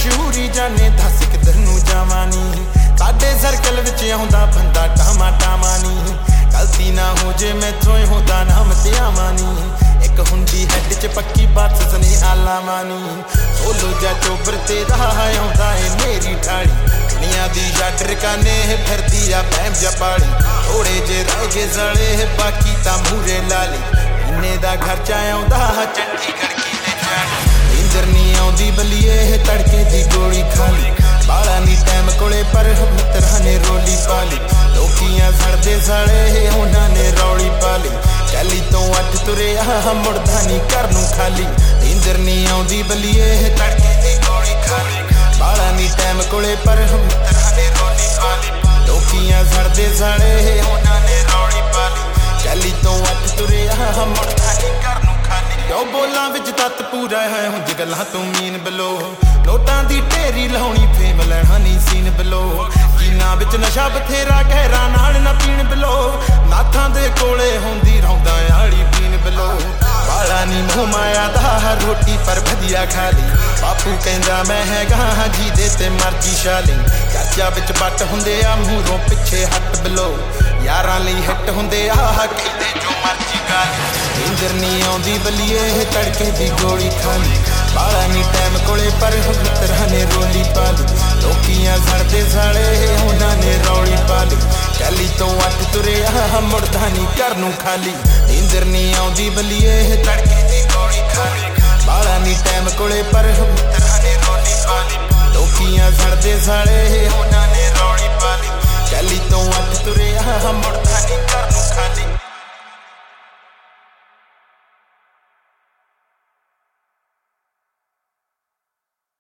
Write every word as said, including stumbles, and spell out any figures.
मशहूरी जाने दस किधर नू जावां नी साडे सर्कल विच आउंदा बंदा टामा टामा नी गलती ना हो जे मैथों होंदा नाम ते आवां नी एक हुंदी हैड च पक्की बात सने आलावां नी सोलो जा चोबर ते राह आउंदा ए मेरी ठाड़ी दुनिया दी याटर काने फिरदी आ पैम जा पाली थोड़े जे रह गए सड़े बाकी तां मूरे लाली इन्ने दा खर्चा आउंदा चंडीगढ़ की ले जानी इंदर नी आउंदी बलिए तड़के दी गोली खाली बाला नी टाइम कोले पर मित्रा ने रोली पाली लोकियां सड़दे साले उन्हां ने रौली पाली कैली तो अठ तुरे आ मुड़दा नी घर नू खाली इंदर नी आउंदी बलिए तड़के दी गोली खाली बाला नी टाइम कोले पर मित्रा ने रोली पाली लोकियां सड़दे साले उन्हां ने रौली पाली कैली तो अठ तुरे आ मुड़दा नी घर नू खाली क्यों बोलां विच तत पूरा है हुंज गल्लां तू मीन बलो नोटां दी ढेरी लाउणी फेम लैणा नी सीन बलो जीना विच नशा बथेरा गहरा नाल ना पीण बलो नाथां दे कोले हुंदी रौंदा आली पीण बलो बाला नी मोह माया दा रोटी पर वधिया खा ली बापू कहंदा मैं हैगा जी दे ते मर्जी शाली चाचा विच बट हुंदे आ मूरों पिछे हट बलो यारां लई हिट हुंदे आ कहंदे जो मर्जी गाली इंदर नी आउंदी बलिए तड़के दी गोली खाली बाला नी टाइम कोले पर मित्रा ने रोली पाली लोकियां सड़दे साले उन्हां ने रौली पाली कैली तो अठ तुरे आ मुड़दा नी घर नू खाली इंदर नी आउंदी बलिए तड़के दी गोली खाली बाला नी टाइम कोले पर मित्रा ने रोली पाली लोकियां सड़दे साले